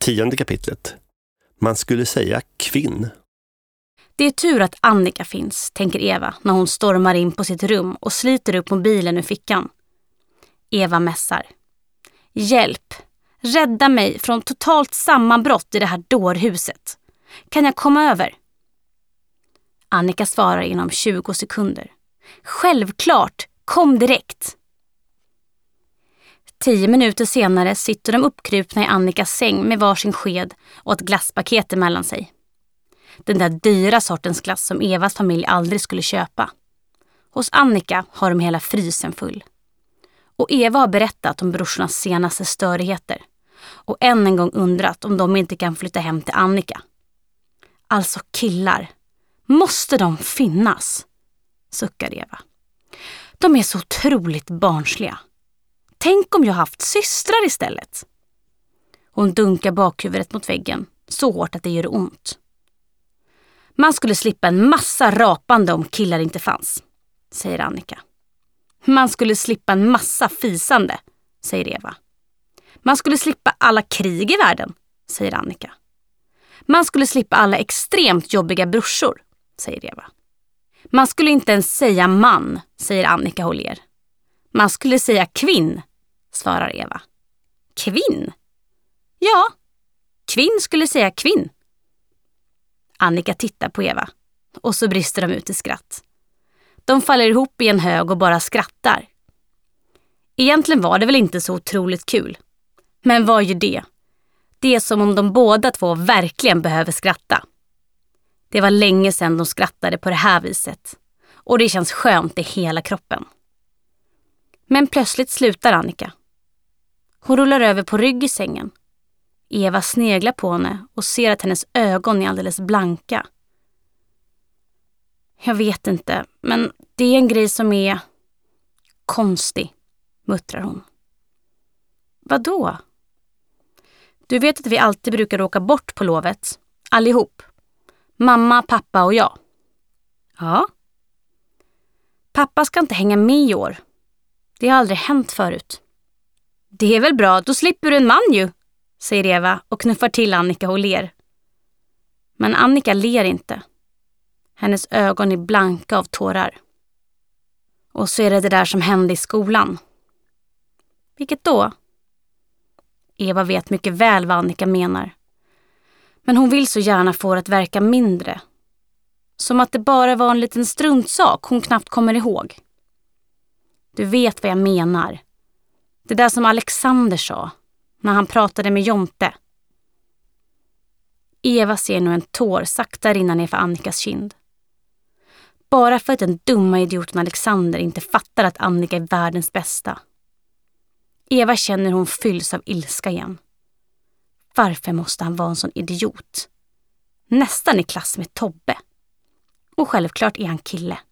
10:e kapitlet. Man skulle säga kvinn. Det är tur att Annika finns, tänker Eva när hon stormar in på sitt rum och sliter upp mobilen ur fickan. Eva mässar. Hjälp! Rädda mig från totalt sammanbrott i det här dårhuset. Kan jag komma över? Annika svarar inom 20 sekunder. Självklart! Kom direkt! 10 minuter senare sitter de uppkrupna i Annikas säng med varsin sked och ett glasspaket emellan sig. Den där dyra sortens glass som Evas familj aldrig skulle köpa. Hos Annika har de hela frysen full. Och Eva har berättat om brorsornas senaste störigheter. Och än en gång undrat om de inte kan flytta hem till Annika. Alltså killar. Måste de finnas? Suckar Eva. De är så otroligt barnsliga. Tänk om jag haft systrar istället. Hon dunkar bakhuvudet mot väggen så hårt att det gör ont. Man skulle slippa en massa rapande om killar inte fanns, säger Annika. Man skulle slippa en massa fisande, säger Eva. Man skulle slippa alla krig i världen, säger Annika. Man skulle slippa alla extremt jobbiga brorsor, säger Eva. Man skulle inte ens säga man, säger Annika och ler. Man skulle säga kvinn, svarar Eva. Kvinn? Ja, kvinn skulle säga kvinn. Annika tittar på Eva och så brister de ut i skratt. De faller ihop i en hög och bara skrattar. Egentligen var det väl inte så otroligt kul. Men vad gör det? Det är som om de båda två verkligen behöver skratta. Det var länge sedan de skrattade på det här viset. Och det känns skönt i hela kroppen. Men plötsligt slutar Annika. Hon rullar över på rygg i sängen. Eva sneglar på henne och ser att hennes ögon är alldeles blanka. Jag vet inte, men det är en grej som är konstig, muttrar hon. Vadå? Du vet att vi alltid brukar åka bort på lovet, allihop. Mamma, pappa och jag. Ja. Pappa ska inte hänga med i år. Det har aldrig hänt förut. Det är väl bra, då slipper du en man ju, säger Eva och knuffar till Annika och ler. Men Annika ler inte. Hennes ögon är blanka av tårar. Och så är det där som hände i skolan. Vilket då? Eva vet mycket väl vad Annika menar. Men hon vill så gärna få det att verka mindre. Som att det bara var en liten struntsak hon knappt kommer ihåg. Du vet vad jag menar. Det där som Alexander sa när han pratade med Jonte. Eva ser nu en tår sakta rinna ner för Annikas kind. Bara för att den dumma idioten Alexander inte fattar att Annika är världens bästa. Eva känner hon fylls av ilska igen. Varför måste han vara en sån idiot? Nästan i klass med Tobbe. Och självklart är han kille.